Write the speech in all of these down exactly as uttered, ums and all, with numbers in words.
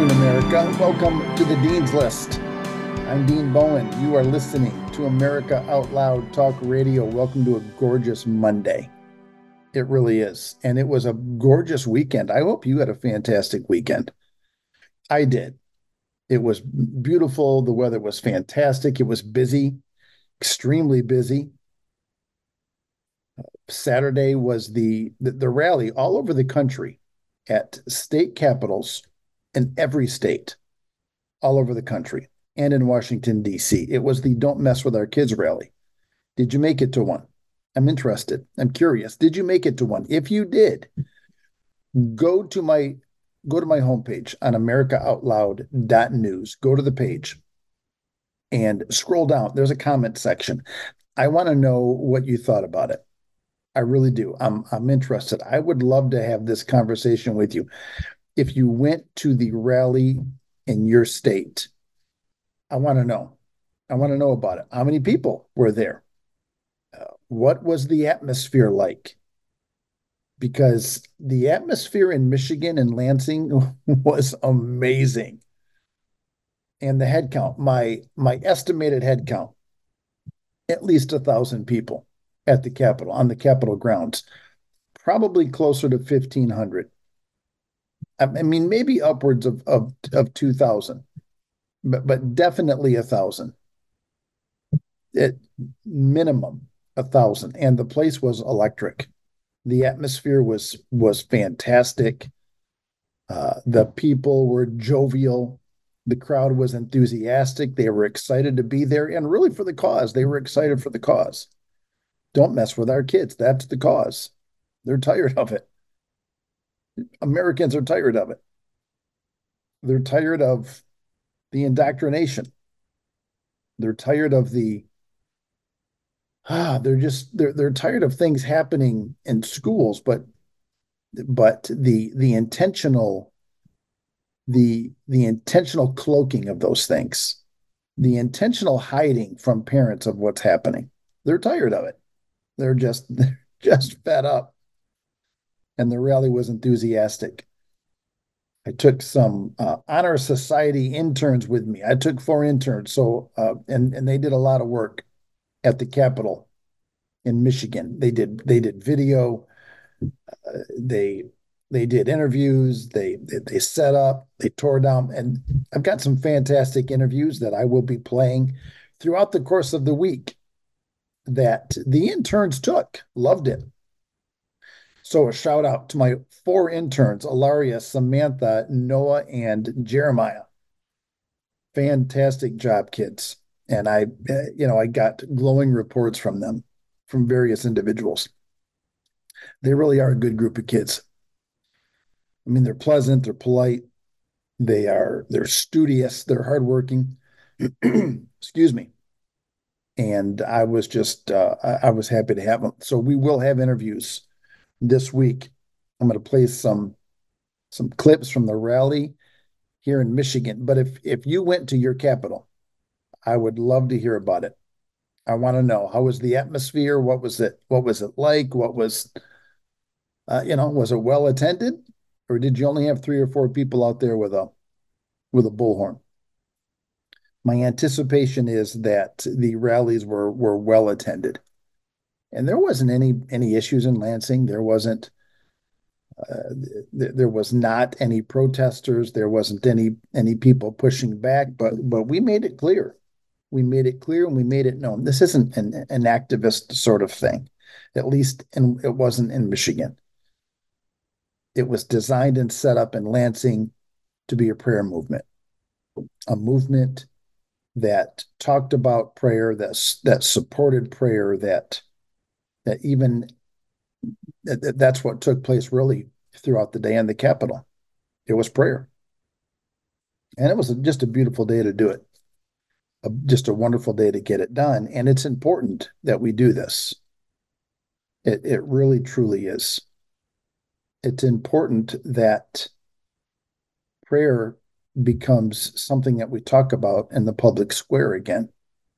afternoon, America. Welcome to the Dean's List. I'm Dean Bowen. You are listening to America Out Loud Talk Radio. Welcome to a gorgeous Monday. It really is. And it was a gorgeous weekend. I hope you had a fantastic weekend. I did. It was beautiful. The weather was fantastic. It was busy, extremely busy. Saturday was the, the, the rally all over the country at state capitals in every state, all over the country, and in Washington, D C. It was the Don't Mess with Our Kids rally. Did you make it to one? I'm interested. I'm curious. Did you make it to one? If you did, go to my go to my homepage on america out loud dot news. Go to the page and scroll down. There's a comment section. I want to know what you thought about it. I really do. I'm I'm interested. I would love to have this conversation with you. If you went to the rally in your state, I want to know. I want to know about it. How many people were there? Uh, what was the atmosphere like? Because the atmosphere in Michigan and Lansing was amazing. And the head count, my my estimated head count, at least a thousand people at the Capitol, on the Capitol grounds, probably closer to fifteen hundred. I mean, maybe upwards of of, of two thousand, but but definitely a thousand. At minimum a thousand, and the place was electric. The atmosphere was was fantastic. Uh, the people were jovial. The crowd was enthusiastic. They were excited to be there, and really for the cause. They were excited for the cause. Don't mess with our kids. That's the cause. They're tired of it. Americans are tired of it. They're tired of the indoctrination. They're tired of the ah, they're just they're they're tired of things happening in schools, but but the the intentional the the intentional cloaking of those things, the intentional hiding from parents of what's happening. They're tired of it. They're just they're just fed up. And the rally was enthusiastic. I took some uh, honor society interns with me. I took four interns, so uh, and and they did a lot of work at the Capitol in Michigan. They did they did video, uh, they they did interviews, they, they they set up, they tore down, and I've got some fantastic interviews that I will be playing throughout the course of the week that the interns took. Loved it. So a shout out to my four interns, Ilaria, Samantha, Noah, and Jeremiah. Fantastic job, kids. And I, uh, you know, I got glowing reports from them, from various individuals. They really are a good group of kids. I mean, they're pleasant, they're polite, they are, they're studious, they're hardworking. Excuse me. And I was just, uh, I, I was happy to have them. So we will have interviews this week. I'm going to play some some clips from the rally here in Michigan. But if if you went to your capital, I would love to hear about it. I want to know, how was the atmosphere? What was it? What was it like? What was uh, you know, was it well attended, or did you only have three or four people out there with a with a bullhorn? My anticipation is that the rallies were were well attended, and there wasn't any any issues in Lansing. There wasn't uh, th- there was not any protesters. There wasn't any any people pushing back. But but we made it clear. We made it clear and we made it known. This isn't an, an activist sort of thing. At least in, it wasn't in Michigan. It was designed and set up in Lansing to be a prayer movement, a movement that talked about prayer, that that supported prayer, that that even that, that's what took place really throughout the day in the Capitol. It was prayer, and it was just a beautiful day to do it. A, just a wonderful day to get it done, and it's important that we do this. It it really truly is. It's important that prayer becomes something that we talk about in the public square again.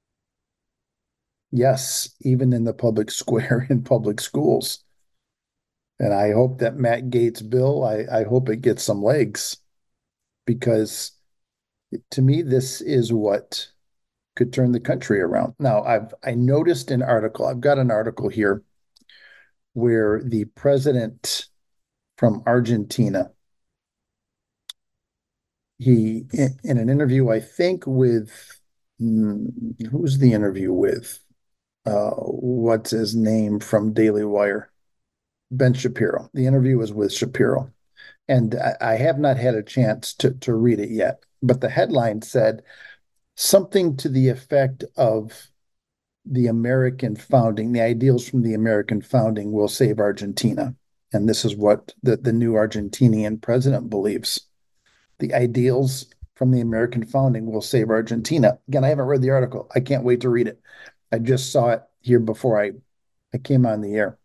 Yes, even in the public square in public schools. And I hope that Matt Gaetz' bill, I, I hope it gets some legs, because to me, this is what could turn the country around. Now, I've I noticed an article. I've got an article here where the president from Argentina, he in, in an interview, I think with hmm, who's the interview with? Uh, what's his name from Daily Wire? Ben Shapiro. The interview was with Shapiro, and I, I have not had a chance to to read it yet. But the headline said something to the effect of the American founding, the ideals from the American founding will save Argentina. And this is what the, the new Argentinian president believes. The ideals from the American founding will save Argentina. Again, I haven't read the article. I can't wait to read it. I just saw it here before I, I came on the air.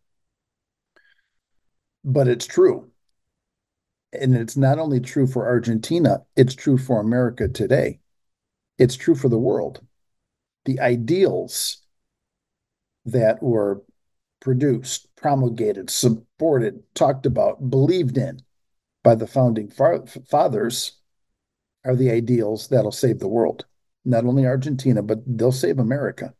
But it's true. And it's not only true for Argentina, it's true for America today. It's true for the world. The ideals that were produced, promulgated, supported, talked about, believed in by the founding fathers are the ideals that'll save the world. Not only Argentina, but they'll save America.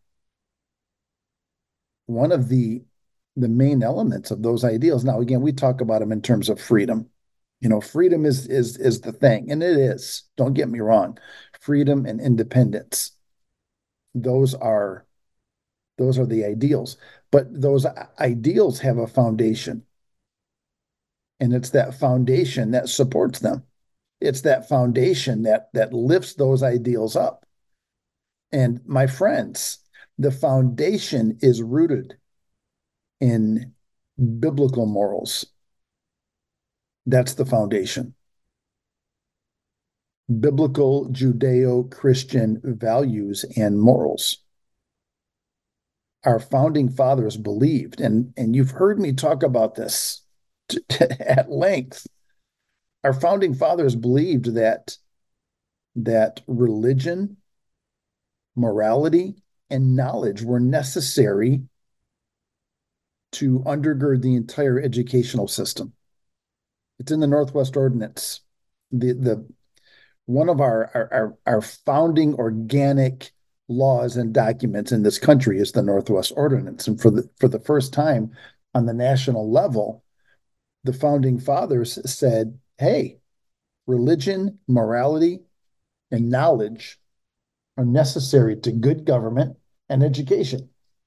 One of the the main elements of those ideals. Now, again, we talk about them in terms of freedom. You know, freedom is is is the thing, and it is. Don't get me wrong. Freedom and independence. Those are those are the ideals. But those ideals have a foundation. And it's that foundation that supports them. It's that foundation that that lifts those ideals up. And my friends, the foundation is rooted in biblical morals. That's the foundation. Biblical Judeo-Christian values and morals. Our founding fathers believed, and, and you've heard me talk about this t- t- at length. Our founding fathers believed that, that religion, morality, and knowledge were necessary to undergird the entire educational system. It's in the Northwest Ordinance. The, the, one of our, our, our founding organic laws and documents in this country is the Northwest Ordinance. And for the, for the first time on the national level, the founding fathers said, hey, religion, morality, and knowledge are necessary to good government and education.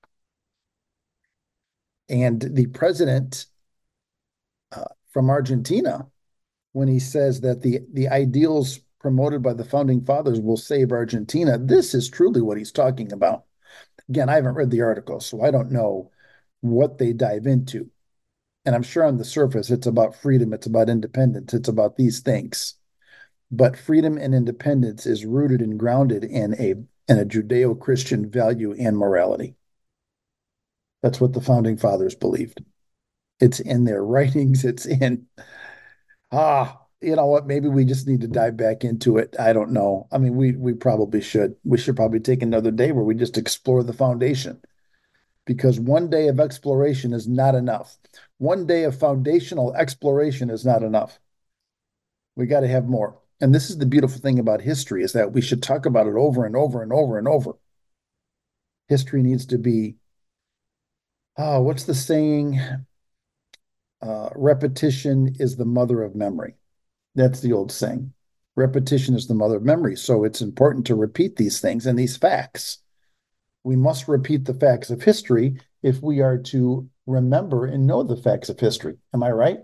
And the president uh, from Argentina, when he says that the, the ideals promoted by the founding fathers will save Argentina, this is truly what he's talking about. Again, I haven't read the article, so I don't know what they dive into. And I'm sure on the surface, it's about freedom, it's about independence, it's about these things. But freedom and independence is rooted and grounded in a, in a Judeo-Christian value and morality. That's what the founding fathers believed. It's in their writings. It's in, ah, you know what? Maybe we just need to dive back into it. I don't know. I mean, we we probably should. We should probably take another day where we just explore the foundation, because one day of exploration is not enough. One day of foundational exploration is not enough. We got to have more. And this is the beautiful thing about history, is that we should talk about it over and over and over and over. History needs to be, oh, what's the saying? Uh, repetition is the mother of memory. That's the old saying. Repetition is the mother of memory. So it's important to repeat these things and these facts. We must repeat the facts of history if we are to remember and know the facts of history. Am I right?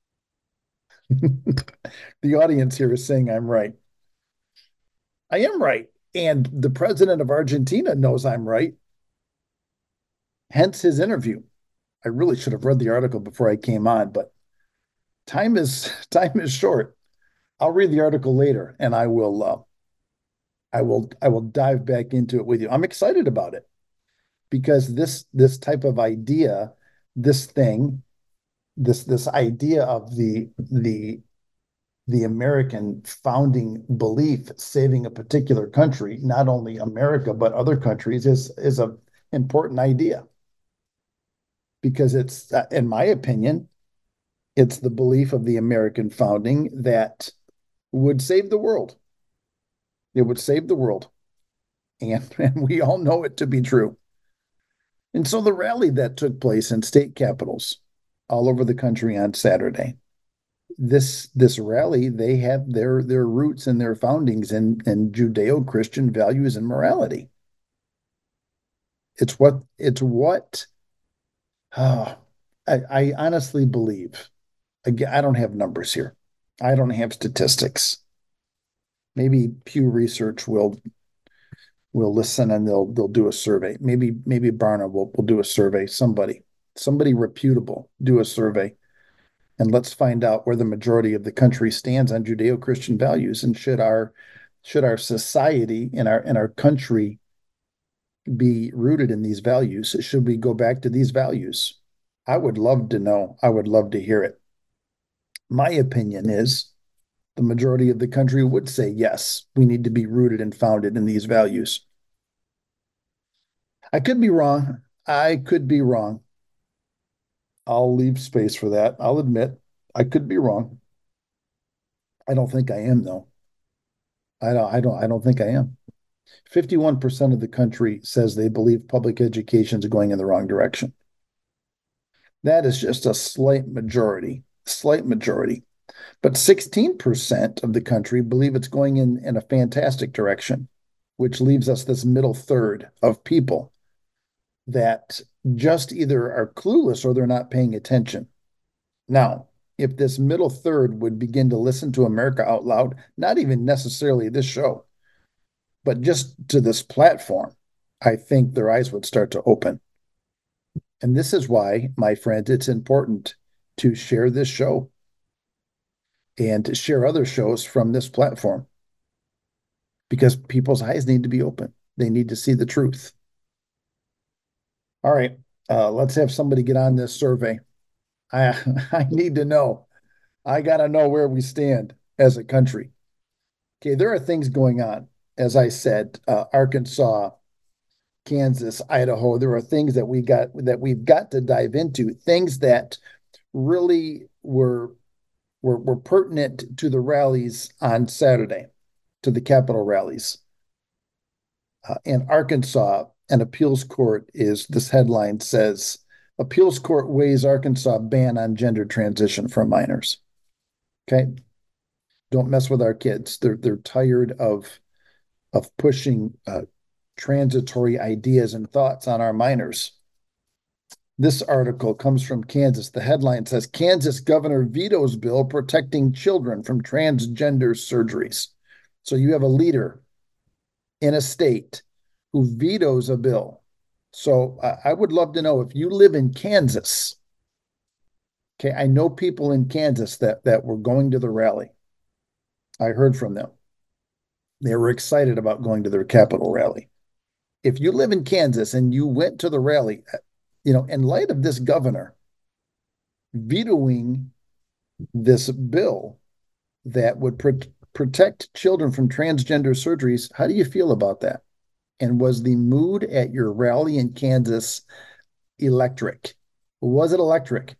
The audience here is saying I'm right. I am right. And the president of Argentina knows I'm right. Hence his interview. I really should have read the article before I came on, but time is time is short. I'll read the article later, and I will uh, I will I will dive back into it with you. I'm excited about it because this this type of idea, this thing, this this idea of the the the American founding belief saving a particular country, not only America but other countries, is is a important idea, because it's, uh, in my opinion, it's the belief of the American founding that would save the world. It would save the world. And, and we all know it to be true. And so the rally that took place in state capitals all over the country on Saturday, this this rally, they have their their roots and their foundings in, in Judeo-Christian values and morality. It's what it's what oh, I, I honestly believe. Again, I don't have numbers here. I don't have statistics. Maybe Pew Research will will listen and they'll they'll do a survey. Maybe maybe Barna will, will do a survey. Somebody, somebody reputable, do a survey, and let's find out where the majority of the country stands on Judeo-Christian values, and should our should our society and our and our country be rooted in these values? Should we go back to these values? I would love to know. I would love to hear it. My opinion is the majority of the country would say, yes, we need to be rooted and founded in these values. I could be wrong. I could be wrong. I'll leave space for that. I'll admit I could be wrong. I don't think I am, though. I don't, I don't, I don't think I am. fifty-one percent of the country says they believe public education is going in the wrong direction. That is just a slight majority, slight majority. But sixteen percent of the country believe it's going in, in a fantastic direction, which leaves us this middle third of people that just either are clueless or they're not paying attention. Now, if this middle third would begin to listen to America Out Loud, not even necessarily this show, but just to this platform, I think their eyes would start to open. And this is why, my friend, it's important to share this show and to share other shows from this platform, because people's eyes need to be open. They need to see the truth. All right, uh, let's have somebody get on this survey. I I need to know. I got to know where we stand as a country. Okay, there are things going on. As I said, uh, Arkansas, Kansas, Idaho. There are things that we got that we've got to dive into. Things that really were were, were pertinent to the rallies on Saturday, to the Capitol rallies. Uh, in Arkansas, an appeals court is, this headline says, appeals court weighs Arkansas ban on gender transition for minors. Okay. Don't mess with our kids. They're they're tired of of pushing uh, transitory ideas and thoughts on our minors. This article comes from Kansas. The headline says, Kansas governor vetoes bill protecting children from transgender surgeries. So you have a leader in a state who vetoes a bill. So uh, I would love to know, if you live in Kansas. Okay, I know people in Kansas that that were going to the rally. I heard from them. They were excited about going to their Capitol rally. If you live in Kansas and you went to the rally, you know, in light of this governor vetoing this bill that would pr- protect children from transgender surgeries, how do you feel about that? And was the mood at your rally in Kansas electric? Was it electric?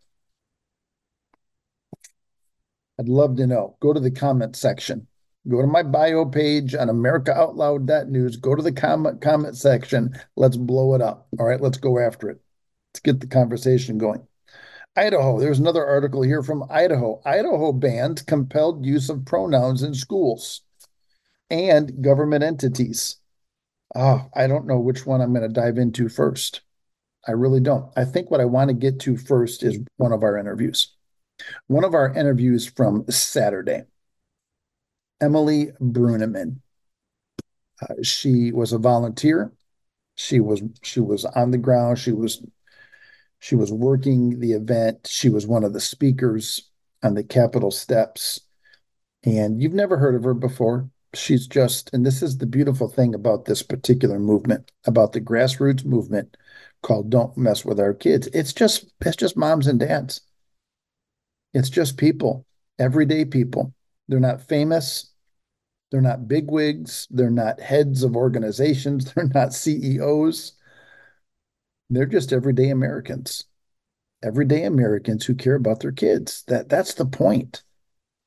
I'd love to know. Go to the comment section. Go to my bio page on America Out Loud dot news. Go to the comment comment section. Let's blow it up. All right, let's go after it. Let's get the conversation going. Idaho. There's another article here from Idaho. Idaho bans compelled use of pronouns in schools and government entities. Oh, I don't know which one I'm going to dive into first. I really don't. I think what I want to get to first is one of our interviews. One of our interviews from Saturday. Emily Bruneman. Uh, she was a volunteer. She was she was on the ground. She was she was working the event. She was one of the speakers on the Capitol steps. And you've never heard of her before. She's just, and this is the beautiful thing about this particular movement, about the grassroots movement called Don't Mess with Our Kids. It's just it's just moms and dads. It's just people, everyday people. They're not famous. They're not bigwigs. They're not heads of organizations. They're not C E Os. They're just everyday Americans. Everyday Americans who care about their kids. That that's the point.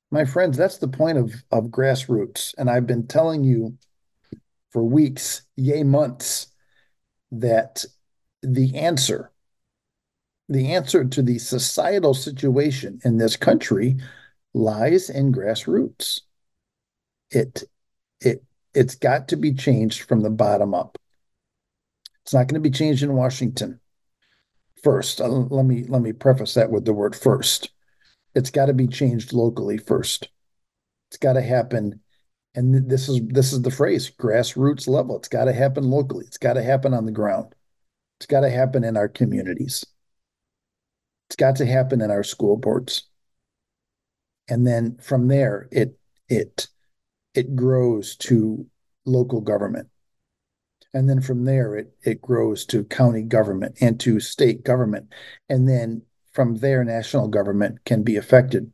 My friends, that's the point of, of grassroots. And I've been telling you for weeks, yay, months, that the answer, the answer to the societal situation in this country lies in grassroots. It it it's got to be changed from the bottom up. It's not going to be changed in Washington first. Uh, let me let me preface that with the word first. It's got to be changed locally first. It's got to happen, and this is this is the phrase, grassroots level. It's got to happen locally. It's got to happen on the ground. It's got to happen in our communities. It's got to happen in our school boards. And then from there, it it it grows to local government. And then from there, it it grows to county government and to state government. And then from there, national government can be affected.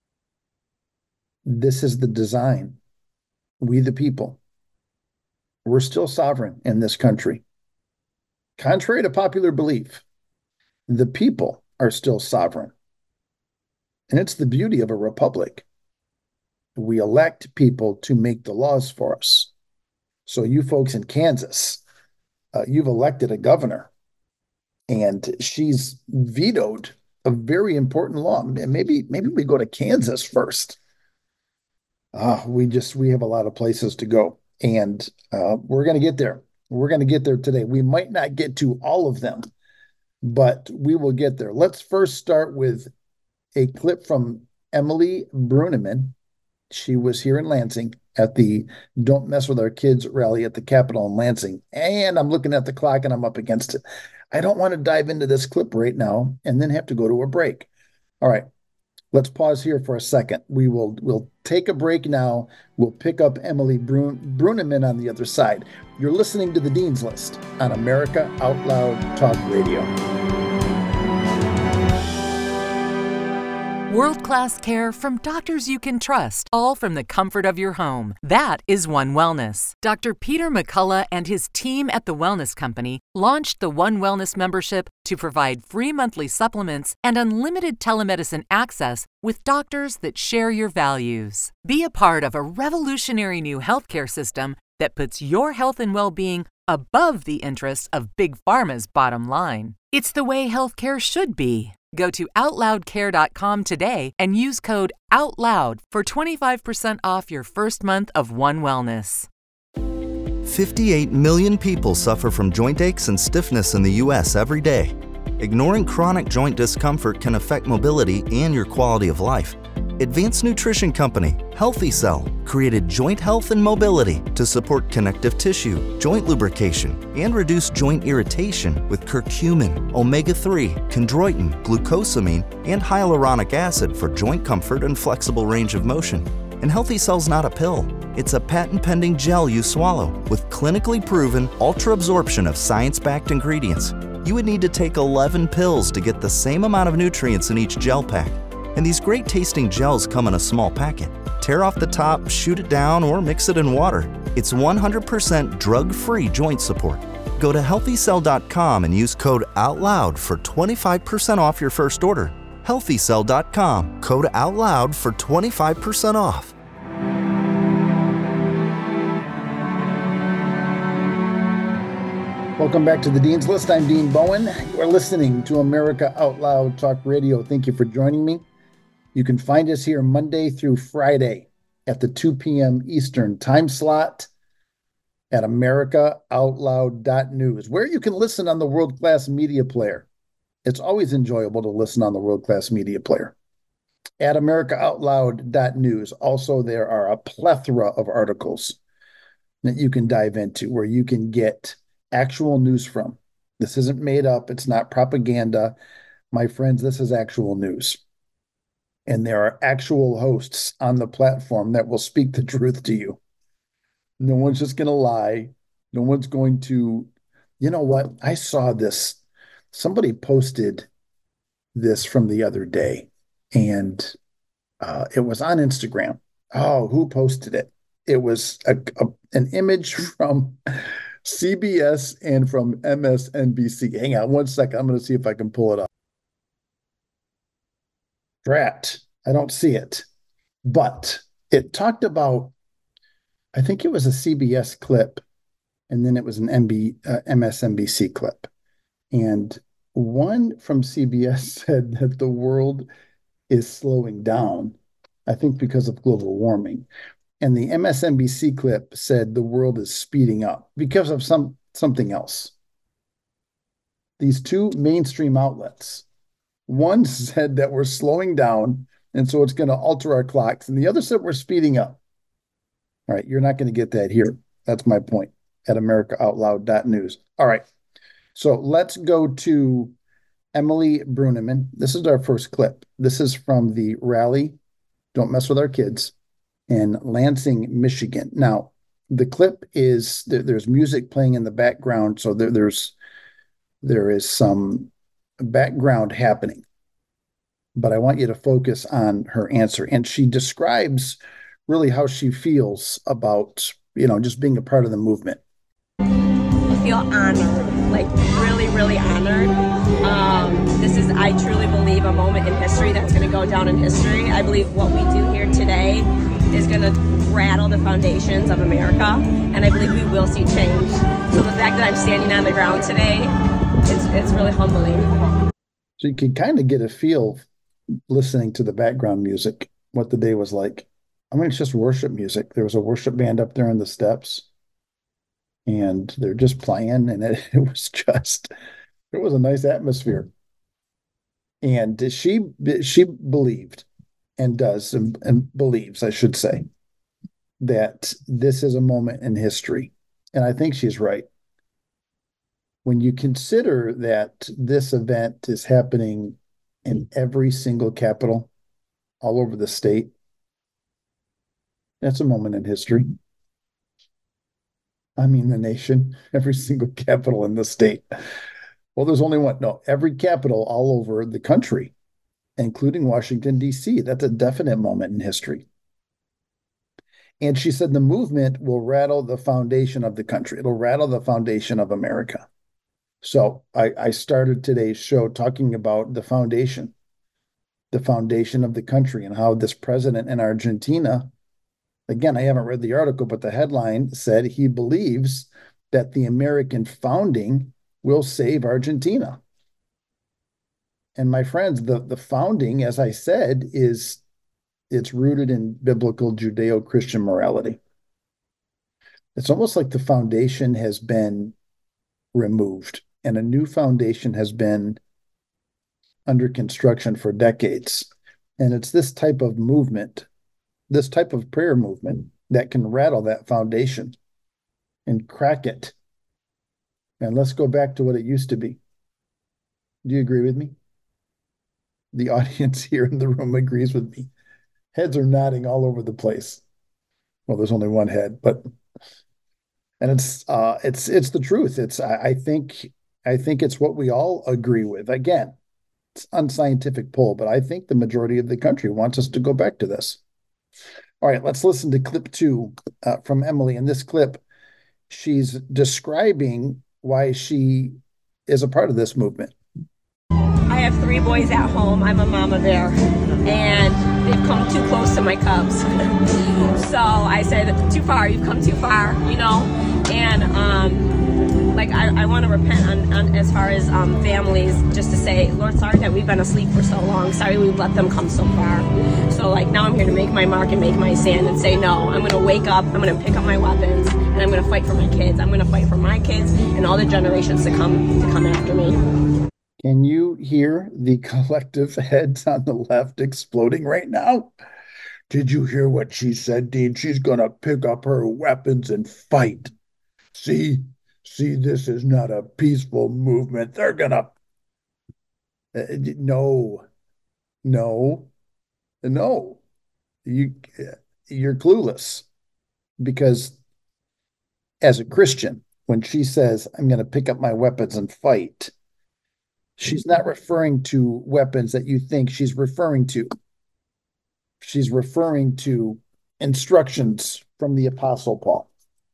This is the design. We, the people, we're still sovereign in this country. Contrary to popular belief, the people are still sovereign. And it's the beauty of a republic. We elect people to make the laws for us. So you folks in Kansas, uh, you've elected a governor, and she's vetoed a very important law. Maybe maybe we go to Kansas first. Uh, we just we have a lot of places to go, and uh, we're going to get there. We're going to get there today. We might not get to all of them, but we will get there. Let's first start with a clip from Emily Bruneman. She was here in Lansing at the Don't Mess with Our Kids rally at the Capitol in Lansing. And I'm looking at the clock and I'm up against it. I don't want to dive into this clip right now and then have to go to a break. All right, let's pause here for a second. We will we'll take a break now. We'll pick up Emily Brun- Bruneman on the other side. You're listening to The Dean's List on America Out Loud Talk Radio. World-class care from doctors you can trust, all from the comfort of your home. That is One Wellness. Doctor Peter McCullough and his team at The Wellness Company launched the One Wellness membership to provide free monthly supplements and unlimited telemedicine access with doctors that share your values. Be a part of a revolutionary new healthcare system that puts your health and well-being above the interests of Big Pharma's bottom line. It's the way healthcare should be. Go to out loud care dot com today and use code OUTLOUD for twenty-five percent off your first month of One Wellness. fifty-eight million people suffer from joint aches and stiffness in the U S every day. Ignoring chronic joint discomfort can affect mobility and your quality of life. Advanced Nutrition Company, Healthy Cell, created Joint Health and Mobility to support connective tissue, joint lubrication, and reduce joint irritation with curcumin, omega three, chondroitin, glucosamine, and hyaluronic acid for joint comfort and flexible range of motion. And Healthy Cell's not a pill. It's a patent-pending gel you swallow with clinically proven ultra-absorption of science-backed ingredients. You would need to take eleven pills to get the same amount of nutrients in each gel pack. And these great tasting gels come in a small packet. Tear off the top, shoot it down, or mix it in water. It's one hundred percent drug-free joint support. Go to healthy cell dot com and use code OUTLOUD for twenty-five percent off your first order. healthy cell dot com, code OUTLOUD for twenty-five percent off. Welcome back to the Dean's List. I'm Dean Bowen. You are listening to America Out Loud Talk Radio. Thank you for joining me. You can find us here Monday through Friday at the two p.m. Eastern time slot at america out loud dot news, where you can listen on the world-class media player. It's always enjoyable to listen on the world-class media player. At america out loud dot news, also there are a plethora of articles that you can dive into where you can get actual news from. This isn't made up. It's not propaganda. My friends, this is actual news. And there are actual hosts on the platform that will speak the truth to you. No one's just going to lie. No one's going to, you know what? I saw this. Somebody posted this from the other day, and uh, it was on Instagram. Oh, who posted it? It was a, a, an image from C B S and from M S N B C. Hang on one second. I'm going to see if I can pull it up. Drat, I don't see it. But it talked about, I think it was a C B S clip, and then it was an M B, uh, M S N B C clip. And one from C B S said that the world is slowing down, I think because of global warming. And the M S N B C clip said the world is speeding up because of some something else. These two mainstream outlets, one said that we're slowing down, and so it's going to alter our clocks, and the other said we're speeding up. All right, you're not going to get that here. That's my point at america out loud dot news. All right, so let's go to Emily Bruneman. This is our first clip. This is from the rally, Don't Mess with Our Kids, in Lansing, Michigan. Now, the clip is, there's music playing in the background, so there, there's there is some background happening. But I want you to focus on her answer. And she describes really how she feels about, you know, just being a part of the movement. I feel honored, like really, really honored. Um, this is, I truly believe, a moment in history that's going to go down in history. I believe what we do here today is going to rattle the foundations of America, and I believe we will see change. So the fact that I'm standing on the ground today, it's, it's really humbling. So you can kind of get a feel listening to the background music, what the day was like. I mean, it's just worship music. There was a worship band up there in the steps, and they're just playing, and it, it was just, it was a nice atmosphere. And she she believed and does and, and believes, I should say, that this is a moment in history. And I think she's right. When you consider that this event is happening in every single capital all over the state, that's a moment in history. I mean, the nation, every single capital in the state. Well, there's only one. No, every capital all over the country, including Washington, D C. That's a definite moment in history. And she said the movement will rattle the foundation of the country. It'll rattle the foundation of America. So I, I started today's show talking about the foundation, the foundation of the country, and how this president in Argentina, again, I haven't read the article, but the headline said he believes that the American founding will save Argentina. And my friends, the, the founding, as I said, is it's rooted in biblical Judeo-Christian morality. It's almost like the foundation has been removed and a new foundation has been under construction for decades. And it's this type of movement, this type of prayer movement that can rattle that foundation and crack it. And let's go back to what it used to be. Do you agree with me? The audience here in the room agrees with me. Heads are nodding all over the place. Well, there's only one head, but and it's uh it's it's the truth. It's I, I think I think it's what we all agree with. Again, it's unscientific poll, but I think the majority of the country wants us to go back to this. All right, let's listen to clip two uh, from Emily. In this clip, she's describing why she is a part of this movement. I have three boys at home. I'm a mama bear, and they've come too close to my cubs. So I said, too far, you've come too far, you know? And um, like I, I want to repent on, on as far as um, families, just to say, Lord, sorry that we've been asleep for so long. Sorry we've let them come so far. So like now I'm here to make my mark and make my stand and say, no, I'm going to wake up, I'm going to pick up my weapons, and I'm going to fight for my kids. I'm going to fight for my kids and all the generations to come to come after me. Can you hear the collective heads on the left exploding right now? Did you hear what she said, Dean? She's going to pick up her weapons and fight. See, see, this is not a peaceful movement. They're going to... Uh, no, no, no. You, you're clueless. Because as a Christian, when she says, I'm going to pick up my weapons and fight, she's not referring to weapons that you think she's referring to. She's referring to instructions from the Apostle Paul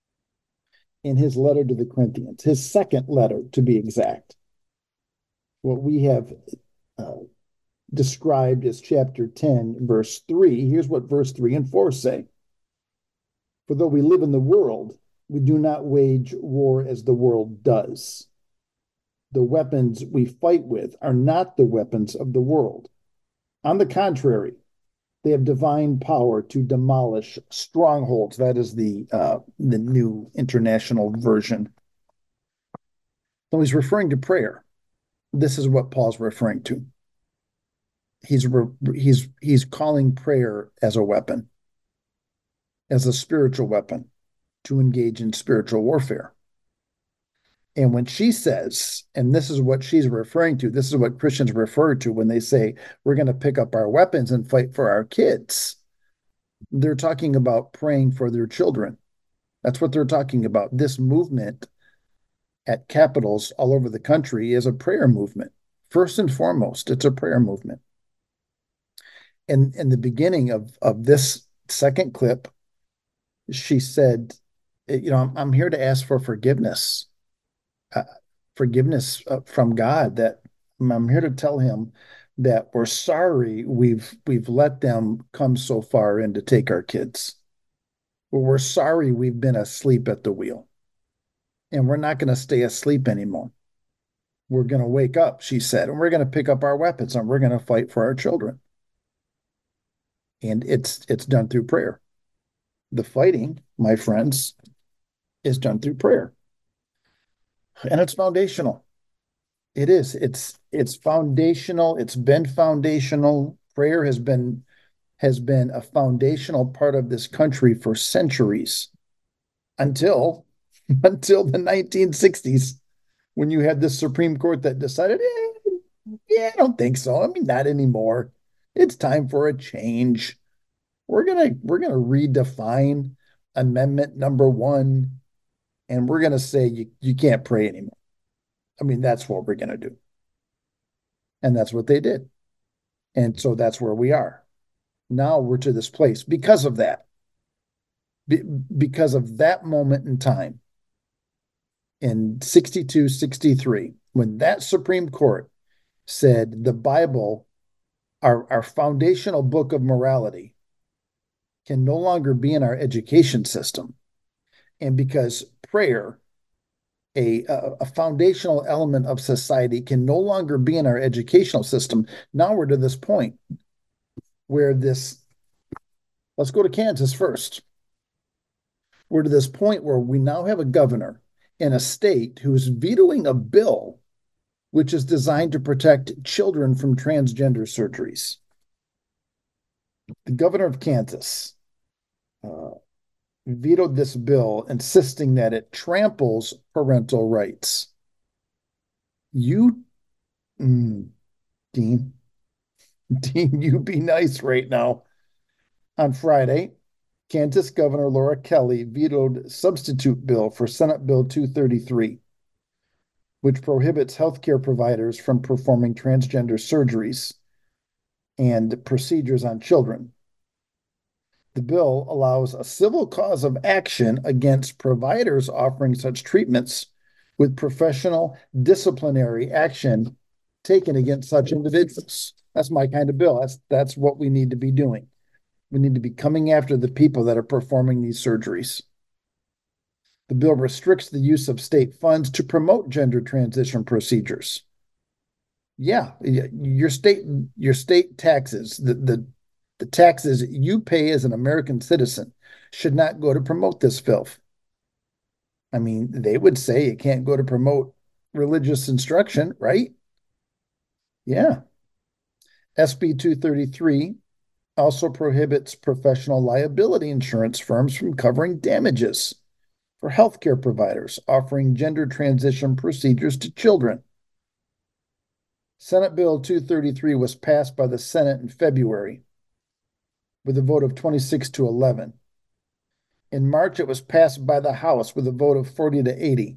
in his letter to the Corinthians, his second letter to be exact. What we have uh, described as chapter ten, verse three. Here's what verse three and four say. For though we live in the world, we do not wage war as the world does. The weapons we fight with are not the weapons of the world. On the contrary, they have divine power to demolish strongholds. That is the uh, the New International Version. So he's referring to prayer. This is what Paul's referring to. He's he's he's calling prayer as a weapon, as a spiritual weapon to engage in spiritual warfare. And when she says, and this is what she's referring to, this is what Christians refer to when they say, we're going to pick up our weapons and fight for our kids. They're talking about praying for their children. That's what they're talking about. This movement at capitals all over the country is a prayer movement. First and foremost, it's a prayer movement. And in the beginning of, of this second clip, she said, you know, I'm, I'm here to ask for forgiveness. Uh, forgiveness uh, from God, that I'm here to tell him that we're sorry we've we've let them come so far in to take our kids. We're sorry we've been asleep at the wheel. And we're not going to stay asleep anymore. We're going to wake up, she said, and we're going to pick up our weapons and we're going to fight for our children. And it's it's done through prayer. The fighting, my friends, is done through prayer. And it's foundational. It is. It's it's foundational. It's been foundational. Prayer has been has been a foundational part of this country for centuries, until until the nineteen sixties, when you had this Supreme Court that decided, eh, yeah, I don't think so. I mean, not anymore. It's time for a change. We're gonna we're gonna redefine Amendment number one. And we're going to say you, you can't pray anymore. I mean, that's what we're going to do. And that's what they did. And so that's where we are. Now we're to this place because of that. Be, because of that moment in time in sixty-two, sixty-three, when that Supreme Court said the Bible, our, our foundational book of morality, can no longer be in our education system. And because prayer, a, a foundational element of society, can no longer be in our educational system, now we're to this point where this, let's go to Kansas first. We're to this point where we now have a governor in a state who's vetoing a bill which is designed to protect children from transgender surgeries. The governor of Kansas uh, vetoed this bill, insisting that it tramples parental rights. You, mm, Dean, Dean, you be nice right now. On Friday, Kansas Governor Laura Kelly vetoed substitute bill for Senate Bill two thirty-three, which prohibits healthcare providers from performing transgender surgeries and procedures on children. The bill allows a civil cause of action against providers offering such treatments, with professional disciplinary action taken against such individuals. That's my kind of bill. That's, that's what we need to be doing. We need to be coming after the people that are performing these surgeries. The bill restricts the use of state funds to promote gender transition procedures. Yeah, your state, your state taxes, the, the The taxes you pay as an American citizen should not go to promote this filth. I mean, they would say it can't go to promote religious instruction, right? Yeah. S B two thirty-three also prohibits professional liability insurance firms from covering damages for healthcare providers offering gender transition procedures to children. Senate Bill two thirty-three was passed by the Senate in February with a vote of twenty-six to eleven. In March, it was passed by the House with a vote of forty to eighty.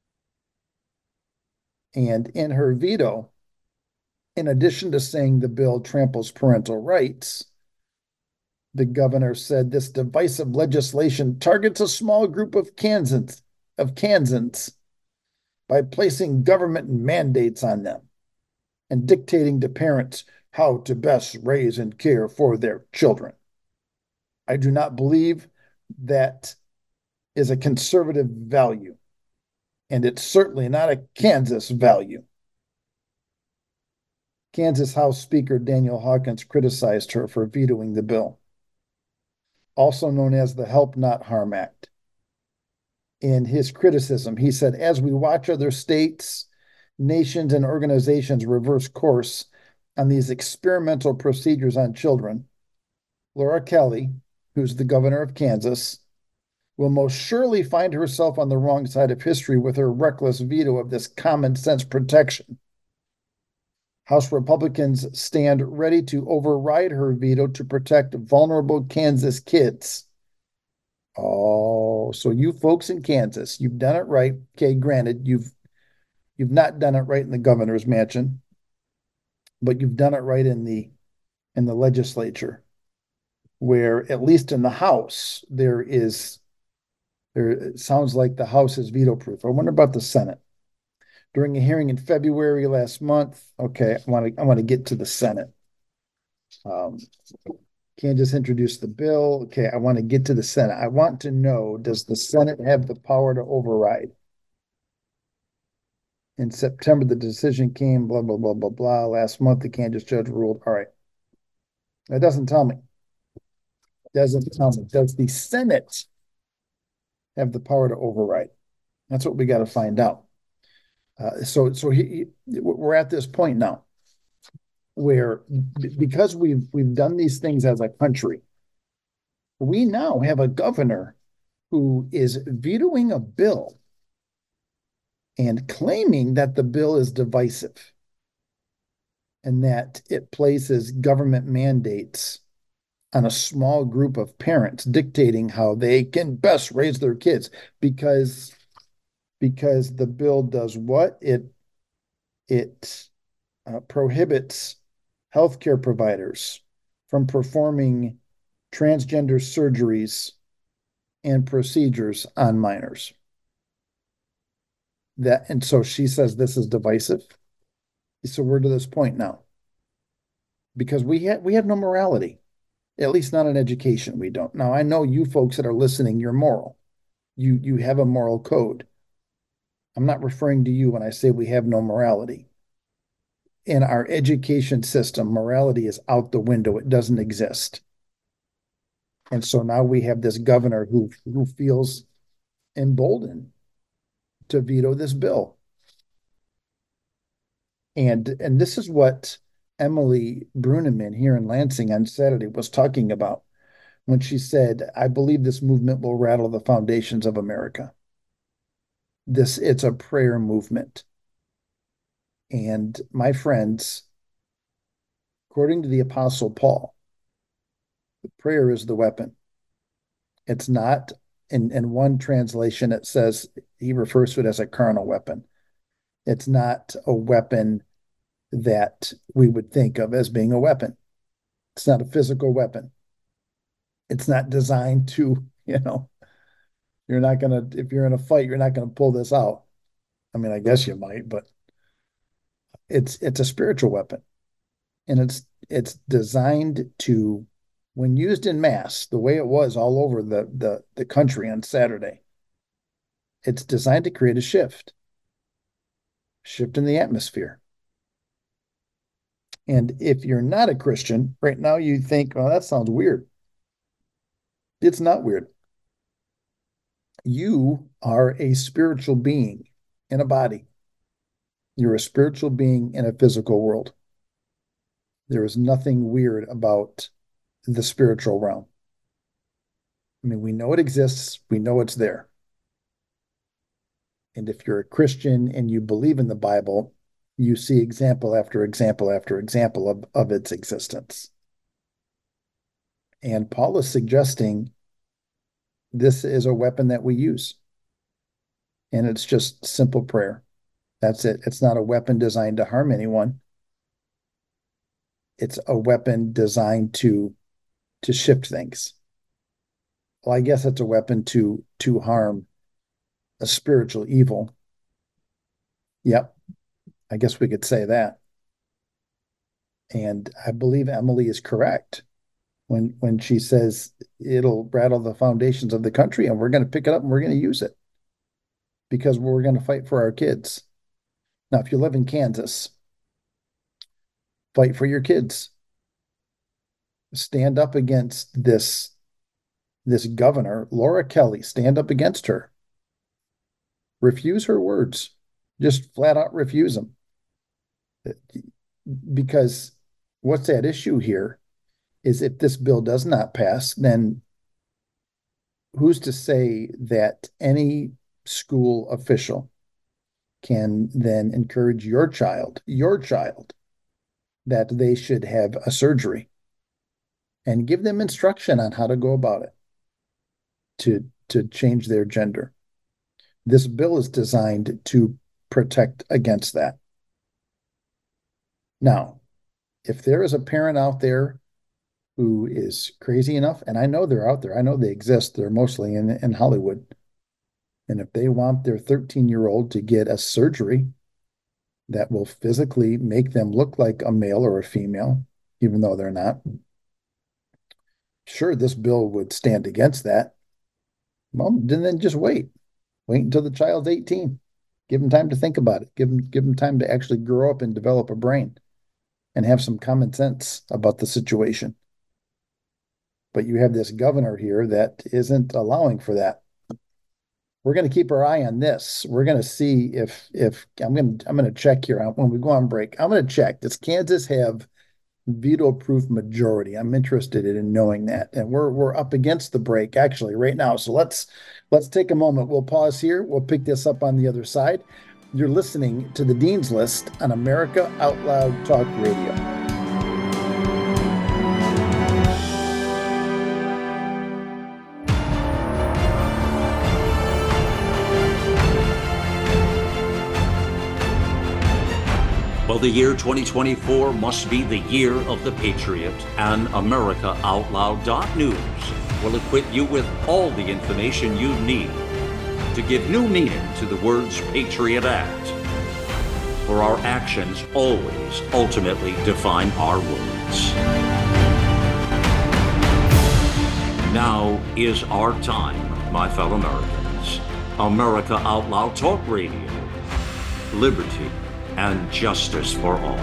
And in her veto, in addition to saying the bill tramples parental rights, the governor said this divisive legislation targets a small group of Kansans, of Kansans by placing government mandates on them and dictating to parents how to best raise and care for their children. I do not believe that is a conservative value, and it's certainly not a Kansas value. Kansas House Speaker Daniel Hawkins criticized her for vetoing the bill, also known as the Help Not Harm Act. In his criticism, he said, as we watch other states, nations, and organizations reverse course on these experimental procedures on children, Laura Kelly, who's the governor of Kansas, will most surely find herself on the wrong side of history with her reckless veto of this common sense protection. House Republicans stand ready to override her veto to protect vulnerable Kansas kids. Oh, so you folks in Kansas, you've done it right. Okay, granted, you've you've not done it right in the governor's mansion, but you've done it right in the in the legislature, where at least in the House there is there it sounds like the House is veto proof. I wonder about the Senate. During a hearing in February last month, okay, I want to I want to get to the Senate. Um, Kansas introduced the bill. Okay, I want to get to the Senate. I want to know, does the Senate have the power to override? In September, the decision came, blah, blah, blah, blah, blah. Last month, the Kansas judge ruled. All right. That doesn't tell me. Doesn't tell me. Does the Senate have the power to override? That's what we got to find out. Uh, so so he, he, we're at this point now where, because we've we've done these things as a country, we now have a governor who is vetoing a bill and claiming that the bill is divisive and that it places government mandates on a small group of parents dictating how they can best raise their kids, because because the bill does what? It it uh, prohibits healthcare providers from performing transgender surgeries and procedures on minors. That, and so she says this is divisive. So we're to this point now, because we have we have no morality, at least not in education. We don't. Now I know you folks that are listening, you're moral. You you have a moral code. I'm not referring to you when I say we have no morality. In our education system, morality is out the window. It doesn't exist. And so now we have this governor who who feels emboldened to veto this bill. And and this is what Emily Bruneman here in Lansing on Saturday was talking about when she said, I believe this movement will rattle the foundations of America. This, it's a prayer movement. And my friends, according to the Apostle Paul, the prayer is the weapon. It's not, in, in one translation, it says, he refers to it as a carnal weapon. It's not a weapon that we would think of as being a weapon. It's not a physical weapon. It's not designed to, you know, you're not going to, if you're in a fight, you're not going to pull this out. I mean, I guess you might, but it's it's a spiritual weapon. And it's it's designed to, when used in mass, the way it was all over the the, the country on Saturday, it's designed to create a shift. Shift in the atmosphere. And if you're not a Christian, right now you think, oh, that sounds weird. It's not weird. You are a spiritual being in a body. You're a spiritual being in a physical world. There is nothing weird about the spiritual realm. I mean, we know it exists. We know it's there. And if you're a Christian and you believe in the Bible, you see example after example after example of, of its existence. And Paul is suggesting this is a weapon that we use. And it's just simple prayer. That's it. It's not a weapon designed to harm anyone. It's a weapon designed to, to shift things. Well, I guess it's a weapon to, to harm a spiritual evil. Yep. I guess we could say that. And I believe Emily is correct when when she says it'll rattle the foundations of the country, and we're going to pick it up and we're going to use it because we're going to fight for our kids. Now, if you live in Kansas, fight for your kids. Stand up against this this governor, Laura Kelly. Stand up against her. Refuse her words. Just flat out refuse them. Because what's at issue here is if this bill does not pass, then who's to say that any school official can then encourage your child, your child, that they should have a surgery and give them instruction on how to go about it to, to change their gender. This bill is designed to protect against that. Now, if there is a parent out there who is crazy enough, and I know they're out there, I know they exist, they're mostly in, in Hollywood, and if they want their thirteen-year-old to get a surgery that will physically make them look like a male or a female, even though they're not, sure, this bill would stand against that. Well, then just wait. Wait until the child's eighteen. Give them time to think about it. Give them, give them time to actually grow up and develop a brain and have some common sense about the situation. But you have this governor here that isn't allowing for that. We're going to keep our eye on this. We're going to see if if I'm going to I'm going to check here when we go on break. I'm going to check. Does Kansas have veto-proof majority? I'm interested in knowing that, and we're we're up against the break actually right now. So let's let's take a moment. We'll pause here. We'll pick this up on the other side. You're listening to the Dean's List on America Out Loud Talk Radio. Well, the year twenty twenty-four must be the year of the Patriot, and America Out Loud News will equip you with all the information you need to give new meaning to the words Patriot Act. For our actions always ultimately define our words. Now is our time, my fellow Americans. America Out Loud Talk Radio. Liberty and justice for all.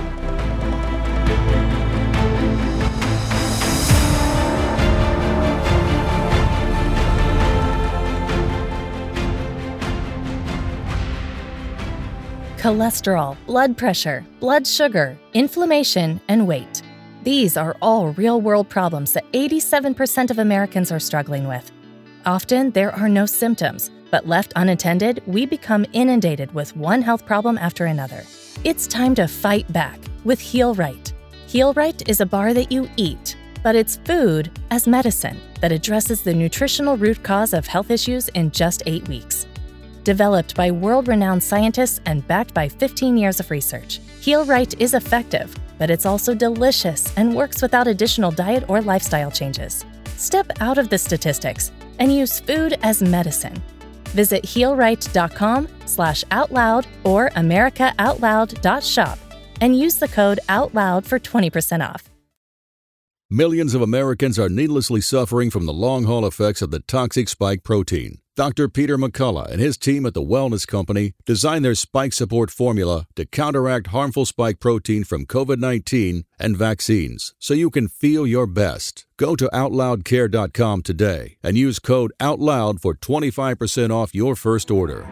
Cholesterol, blood pressure, blood sugar, inflammation, and weight. These are all real-world problems that eighty-seven percent of Americans are struggling with. Often, there are no symptoms, but left unattended, we become inundated with one health problem after another. It's time to fight back with Heal Right. Heal Right is a bar that you eat, but it's food as medicine that addresses the nutritional root cause of health issues in just eight weeks. Developed by world-renowned scientists and backed by fifteen years of research, Heal Right is effective, but it's also delicious and works without additional diet or lifestyle changes. Step out of the statistics and use food as medicine. Visit healright.com slash outloud or americaoutloud.shop and use the code OUTLOUD for twenty percent off. Millions of Americans are needlessly suffering from the long-haul effects of the toxic spike protein. Doctor Peter McCullough and his team at the Wellness Company designed their spike support formula to counteract harmful spike protein from covid nineteen and vaccines so you can feel your best. Go to out loud care dot com today and use code OUTLOUD for twenty-five percent off your first order.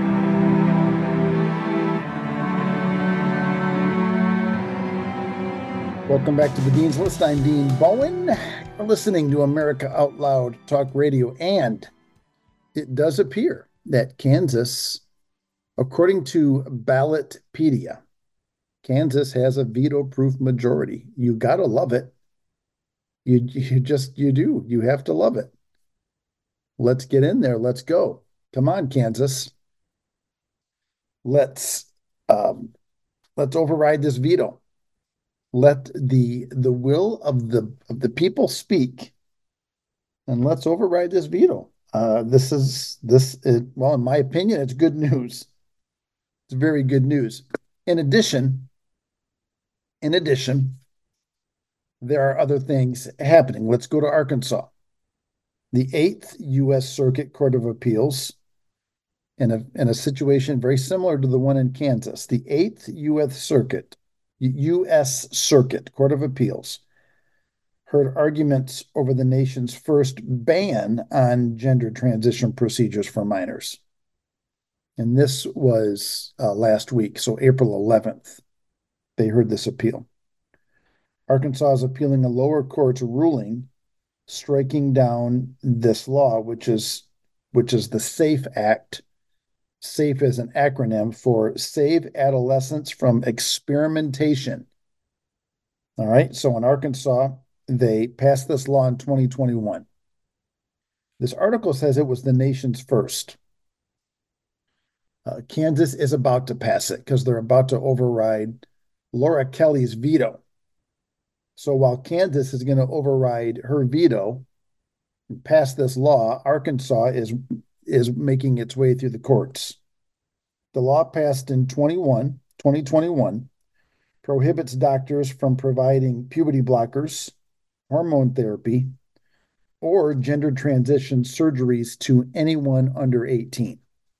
Welcome back to the Dean's List. I'm Dean Bowen. You're listening to America Out Loud Talk Radio, and it does appear that Kansas, according to Ballotpedia, Kansas has a veto-proof majority. You gotta love it. You you just you do. You have to love it. Let's get in there. Let's go. Come on, Kansas. Let's um, let's override this veto. Let the the will of the of the people speak, and let's override this veto. Uh, this is this is, well, in my opinion, it's good news. It's very good news. In addition, in addition, there are other things happening. Let's go to Arkansas. The Eighth U S Circuit Court of Appeals, in a, in a situation very similar to the one in Kansas, the Eighth U S Circuit, U S Circuit Court of Appeals, heard arguments over the nation's first ban on gender transition procedures for minors. And this was uh, last week, so April eleventh, they heard this appeal. Arkansas is appealing a lower court's ruling striking down this law, which is which is the SAFE Act. SAFE is an acronym for Save Adolescents from Experimentation. All right, so in Arkansas, they passed this law in twenty twenty-one. This article says it was the nation's first. Uh, Kansas is about to pass it because they're about to override Laura Kelly's veto. So while Kansas is going to override her veto and pass this law, Arkansas is, is making its way through the courts. The law passed in twenty twenty-one prohibits doctors from providing puberty blockers, hormone therapy, or gender transition surgeries to anyone under eighteen.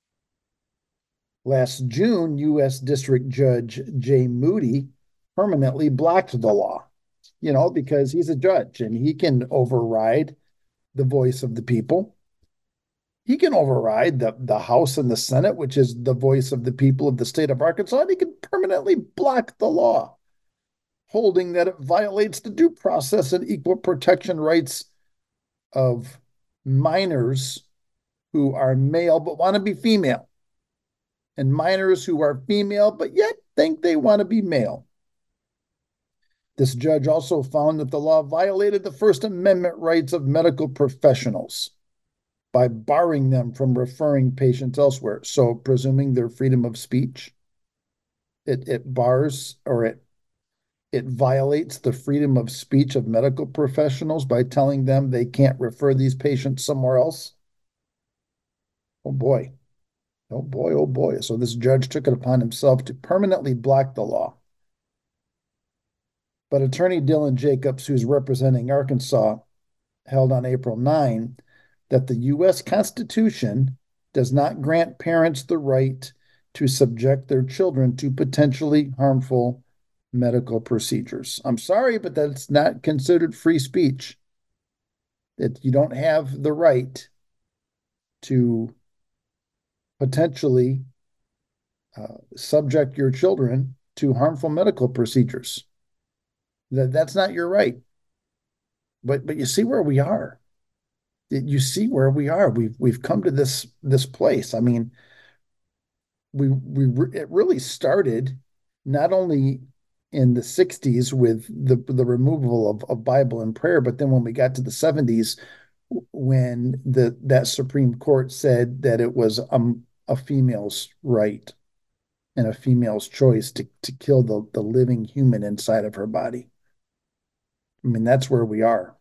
Last June, U S District Judge Jay Moody permanently blocked the law, you know, because he's a judge and he can override the voice of the people. He can override the, the House and the Senate, which is the voice of the people of the state of Arkansas, and he can permanently block the law, holding that it violates the due process and equal protection rights of minors who are male but want to be female, and minors who are female but yet think they want to be male. This judge also found that the law violated the First Amendment rights of medical professionals by barring them from referring patients elsewhere. So presuming their freedom of speech, it, it bars or it it violates the freedom of speech of medical professionals by telling them they can't refer these patients somewhere else. Oh boy. Oh boy, oh boy. So this judge took it upon himself to permanently block the law. But attorney Dylan Jacobs, who's representing Arkansas, held on April ninth that the U S Constitution does not grant parents the right to subject their children to potentially harmful medical procedures. I'm sorry, but that's not considered free speech. That you don't have the right to potentially uh, subject your children to harmful medical procedures. That that's not your right. But but you see where we are. You see where we are. We've we've come to this this place. I mean, we we it really started not only in the sixties with the the removal of, of Bible and prayer, but then when we got to the seventies, when the that Supreme Court said that it was um, a female's right and a female's choice to to kill the the living human inside of her body. I mean, that's where we are.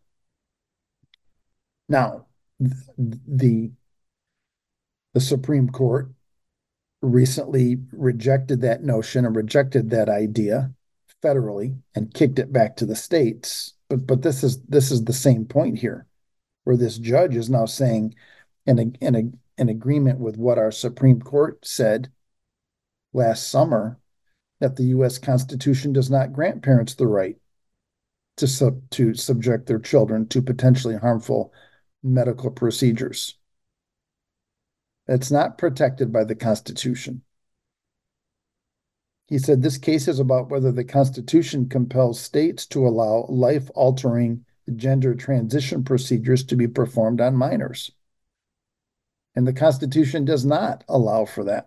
Now, the, the Supreme Court recently rejected that notion and rejected that idea federally and kicked it back to the states. But but this is this is the same point here, where this judge is now saying, in a, in a, in agreement with what our Supreme Court said last summer, that the U S Constitution does not grant parents the right to sub to subject their children to potentially harmful medical procedures. It's not protected by the Constitution. He said this case is about whether the Constitution compels states to allow life-altering gender transition procedures to be performed on minors. And the Constitution does not allow for that.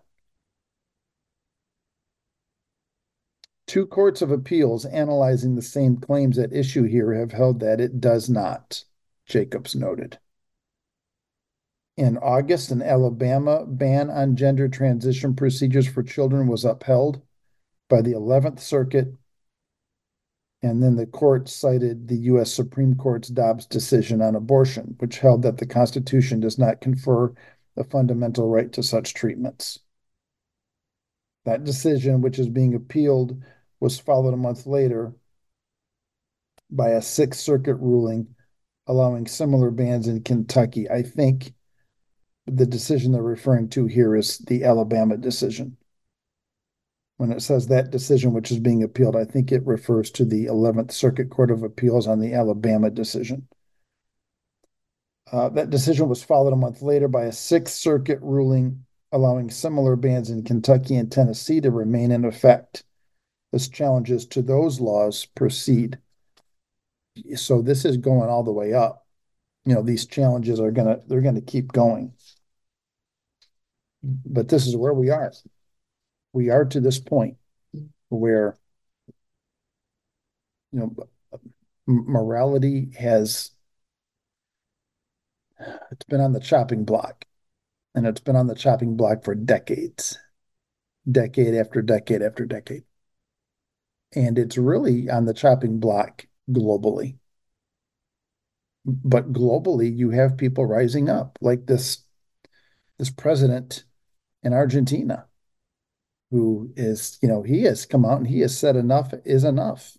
Two courts of appeals analyzing the same claims at issue here have held that it does not, Jacobs noted. In August, an Alabama ban on gender transition procedures for children was upheld by the eleventh Circuit, and then the court cited the U S Supreme Court's Dobbs decision on abortion, which held that the Constitution does not confer a fundamental right to such treatments. That decision, which is being appealed, was followed a month later by a Sixth Circuit ruling allowing similar bans in Kentucky. I think the decision they're referring to here is the Alabama decision. When it says that decision, which is being appealed, I think it refers to the eleventh Circuit Court of Appeals on the Alabama decision. Uh, that decision was followed a month later by a Sixth Circuit ruling allowing similar bans in Kentucky and Tennessee to remain in effect as challenges to those laws proceed. So this is going all the way up. You know, these challenges are gonna they're gonna keep going. But this is where we are. We are to this point where, you know, morality has it's been on the chopping block, and it's been on the chopping block for decades, decade after decade after decade. And it's really on the chopping block globally. But globally, you have people rising up, like this, this president in Argentina, who is, you know, he has come out and he has said enough is enough.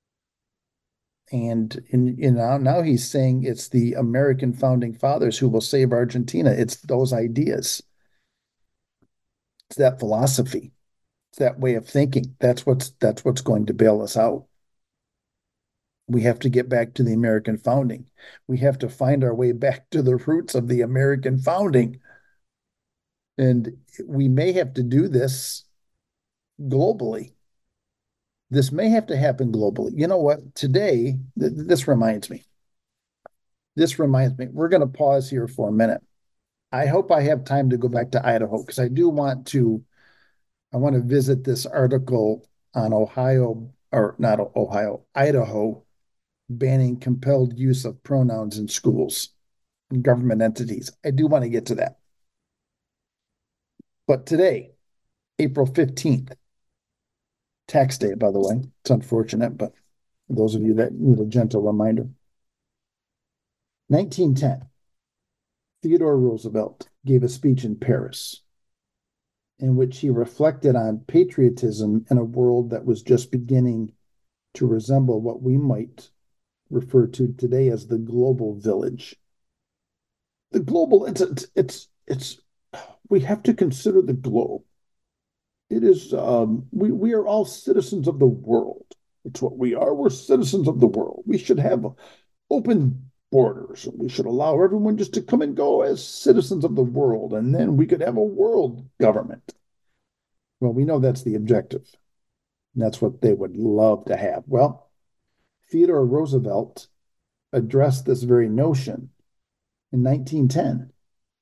And in, you know, now he's saying it's the American founding fathers who will save Argentina. It's those ideas. It's that philosophy. It's that way of thinking. That's what's that's what's going to bail us out. We have to get back to the American founding. We have to find our way back to the roots of the American founding. And we may have to do this globally. This may have to happen globally. You know what? Today, th- this reminds me. This reminds me. We're going to pause here for a minute. I hope I have time to go back to Idaho, because I do want to, I want to visit this article on Ohio, or not Ohio, Idaho, banning compelled use of pronouns in schools and government entities. I do want to get to that. But today, April fifteenth, tax day, by the way. It's unfortunate, but for those of you that need a gentle reminder. nineteen ten, Theodore Roosevelt gave a speech in Paris in which he reflected on patriotism in a world that was just beginning to resemble what we might refer to today as the global village. The global, it's, it's, it's, it's we have to consider the globe. It is, um, we, we are all citizens of the world. It's what we are. We're citizens of the world. We should have open borders. We should allow everyone just to come and go as citizens of the world, and then we could have a world government. Well, we know that's the objective. And that's what they would love to have. Well, Theodore Roosevelt addressed this very notion in nineteen ten.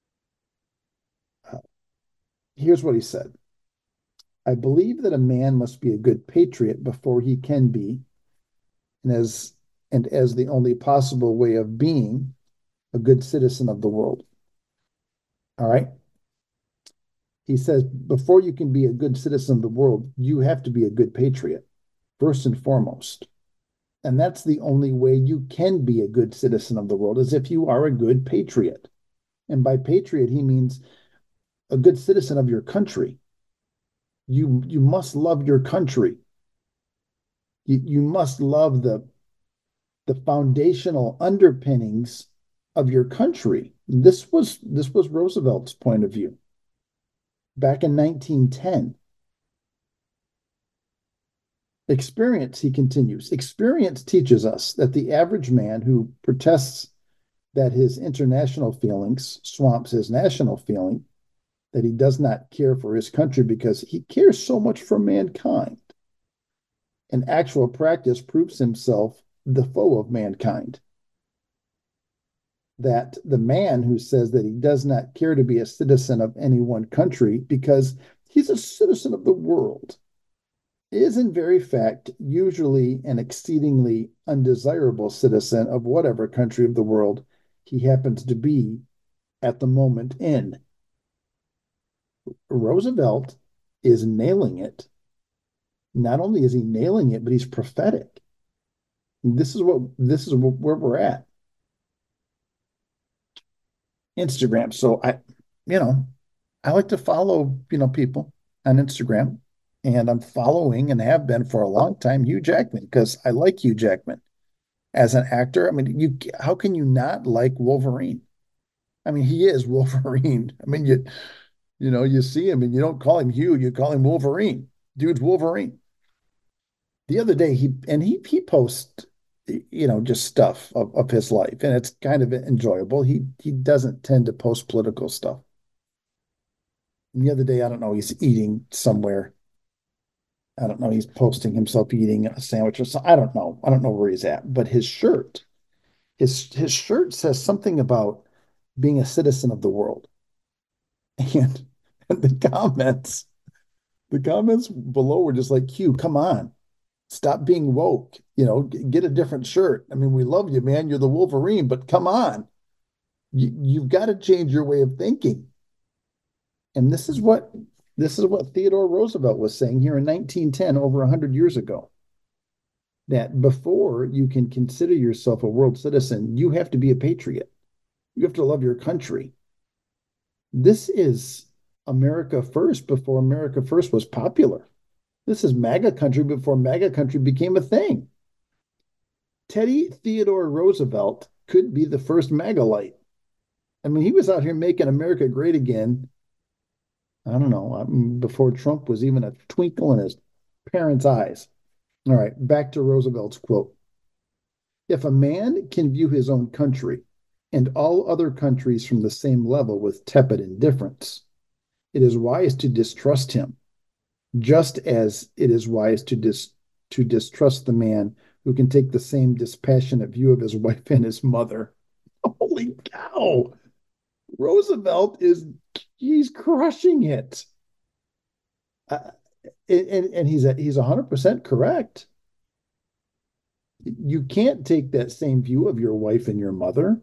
Uh, here's what he said. I believe that a man must be a good patriot before he can be, and as and as the only possible way of being, a good citizen of the world. All right? He says, before you can be a good citizen of the world, you have to be a good patriot, first and foremost. And that's the only way you can be a good citizen of the world, is if you are a good patriot. And by patriot, he means a good citizen of your country. You, you must love your country. You, you must love the, the foundational underpinnings of your country. This was, this was Roosevelt's point of view back in nineteen ten. Experience, he continues, experience teaches us that the average man who protests that his international feelings swamps his national feeling, that he does not care for his country because he cares so much for mankind, in actual practice proves himself the foe of mankind. That the man who says that he does not care to be a citizen of any one country because he's a citizen of the world is in very fact usually an exceedingly undesirable citizen of whatever country of the world he happens to be at the moment in. Roosevelt is nailing it. Not only is he nailing it, but he's prophetic. This is what this is where we're at. Instagram. So I, you know, I like to follow, you know, people on Instagram, and I'm following and have been for a long time Hugh Jackman because I like Hugh Jackman. as an actor. I mean, you how can you not like Wolverine? I mean, he is Wolverine. I mean, you you know, you see him and you don't call him Hugh, you call him Wolverine. Dude's Wolverine. The other day, he and he he posts, you know, just stuff of, of his life, and it's kind of enjoyable. He he doesn't tend to post political stuff. And the other day, I don't know, he's eating somewhere. I don't know, he's posting himself eating a sandwich or something. I don't know. I don't know where he's at. But his shirt, his his shirt says something about being a citizen of the world. And, and the comments, the comments below were just like, Q, come on. Stop being woke. You know, get a different shirt. I mean, we love you, man. You're the Wolverine, but come on. You, you've got to change your way of thinking. And this is what this is what Theodore Roosevelt was saying here in nineteen ten, over one hundred years ago. That before you can consider yourself a world citizen, you have to be a patriot. You have to love your country. This is America First before America First was popular. This is MAGA country before MAGA country became a thing. Teddy Theodore Roosevelt could be the first MAGA-lite. I mean, he was out here making America great again. I don't know, before Trump was even a twinkle in his parents' eyes. All right, back to Roosevelt's quote. If a man can view his own country and all other countries from the same level with tepid indifference, it is wise to distrust him, just as it is wise to dis to distrust the man who can take the same dispassionate view of his wife and his mother. Holy cow! Roosevelt is, he's crushing it. Uh, and, and he's a, he's one hundred percent correct. You can't take that same view of your wife and your mother.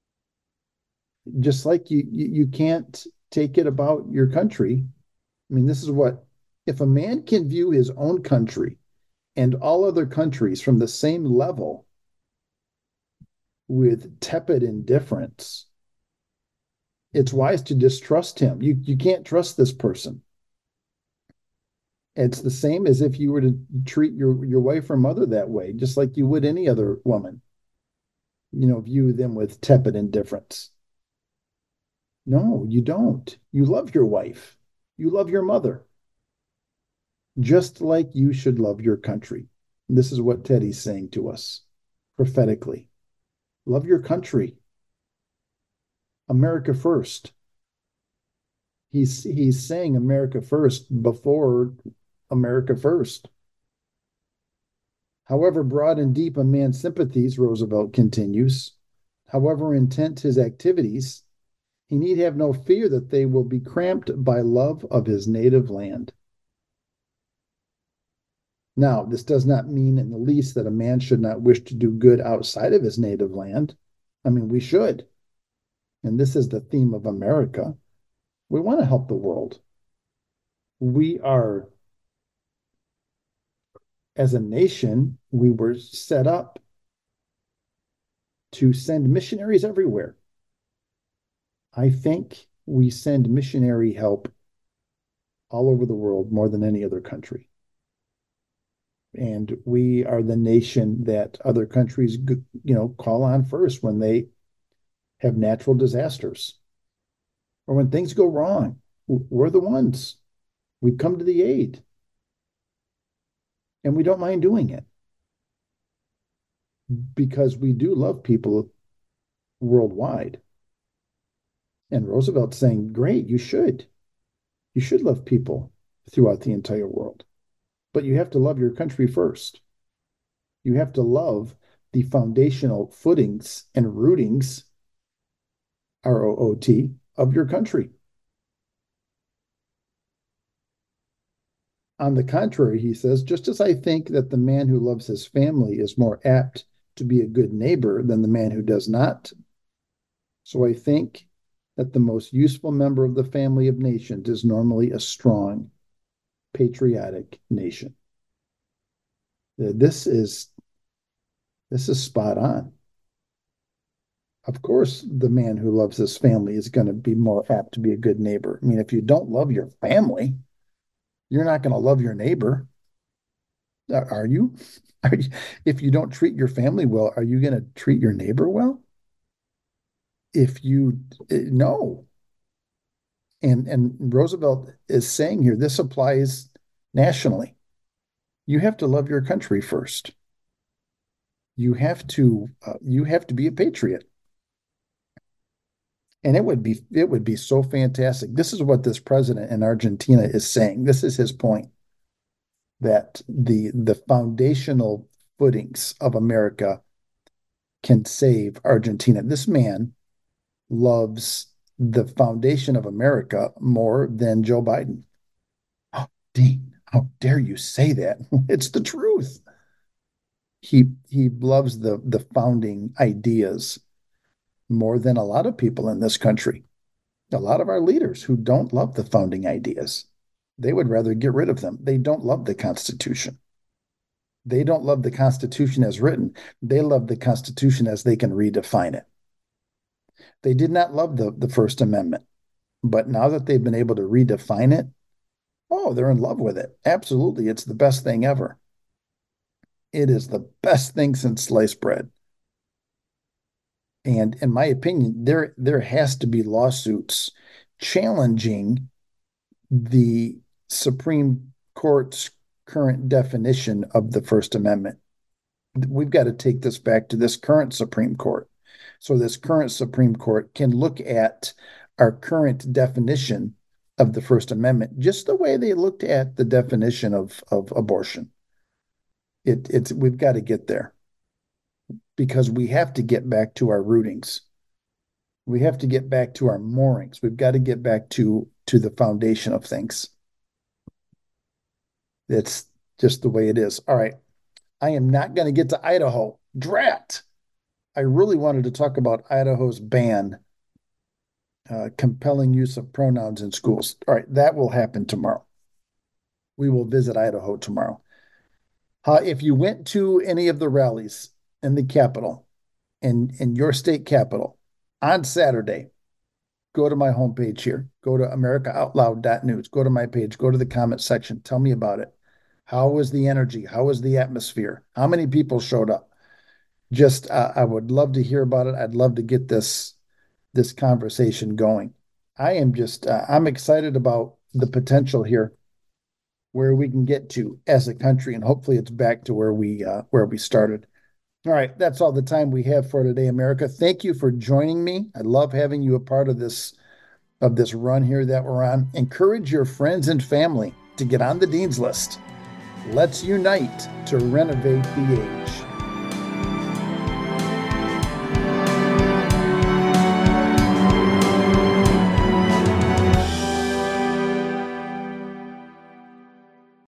Just like you, you, you can't take it about your country. I mean, this is what, if a man can view his own country and all other countries from the same level with tepid indifference, it's wise to distrust him. You, you can't trust this person. It's the same as if you were to treat your, your wife or mother that way, just like you would any other woman. You know, view them with tepid indifference. No, you don't. You love your wife. You love your mother. Just like you should love your country. This is what Teddy's saying to us prophetically. Love your country. America first. He's, he's saying America first before America first. However broad and deep a man's sympathies, Roosevelt continues, however intent his activities, he need have no fear that they will be cramped by love of his native land. Now, this does not mean in the least that a man should not wish to do good outside of his native land. I mean, we should. And this is the theme of America. We want to help the world. We are, as a nation, we were set up to send missionaries everywhere. I think we send missionary help all over the world more than any other country. And we are the nation that other countries, you know, call on first when they have natural disasters or when things go wrong. We're the ones. We come to the aid. And we don't mind doing it because we do love people worldwide. And Roosevelt's saying, great, you should. You should love people throughout the entire world. But you have to love your country first. You have to love the foundational footings and rootings, R O O T, of your country. On the contrary, he says, just as I think that the man who loves his family is more apt to be a good neighbor than the man who does not, so I think that the most useful member of the family of nations is normally a strong, patriotic nation. This is, this is spot on. Of course, the man who loves his family is going to be more apt to be a good neighbor. I mean, if you don't love your family, you're not going to love your neighbor. Are you? Are you? If you don't treat your family well, are you going to treat your neighbor well? If you no. And and Roosevelt is saying here, this applies nationally. You have to love your country first. You have to uh, you have to be a patriot. And it would be it would be so fantastic. This is what this president in Argentina is saying. This is his point, that the the foundational footings of America can save Argentina. This man loves the foundation of America more than Joe Biden. Oh, Dean, how dare you say that? It's the truth. He he loves the the founding ideas more than a lot of people in this country. A lot of our leaders who don't love the founding ideas. They would rather get rid of them. They don't love the Constitution. They don't love the Constitution as written. They love the Constitution as they can redefine it. They did not love the, the First Amendment, but now that they've been able to redefine it, oh, they're in love with it. Absolutely. It's the best thing ever. It is the best thing since sliced bread. And in my opinion, there, there has to be lawsuits challenging the Supreme Court's current definition of the First Amendment. We've got to take this back to this current Supreme Court. So this current Supreme Court can look at our current definition of the First Amendment, just the way they looked at the definition of, of abortion. It, it's we've got to get there, because we have to get back to our rootings. We have to get back to our moorings. We've got to get back to, to the foundation of things. It's just the way it is. All right. I am not going to get to Idaho. Drat. I really wanted to talk about Idaho's ban, uh, compelling use of pronouns in schools. All right. That will happen tomorrow. We will visit Idaho tomorrow. Uh, if you went to any of the rallies in the Capitol, in, in your state capital, on Saturday, go to my homepage here. Go to america out loud dot news. Go to my page. Go to the comment section. Tell me about it. How was the energy? How was the atmosphere? How many people showed up? Just, uh, I would love to hear about it. I'd love to get this, this conversation going. I am just, uh, I'm excited about the potential here, where we can get to as a country, and hopefully it's back to where we, uh, where we started. All right, that's all the time we have for today, America. Thank you for joining me. I love having you a part of this, of this run here that we're on. Encourage your friends and family to get on the Dean's List. Let's unite to renovate the age.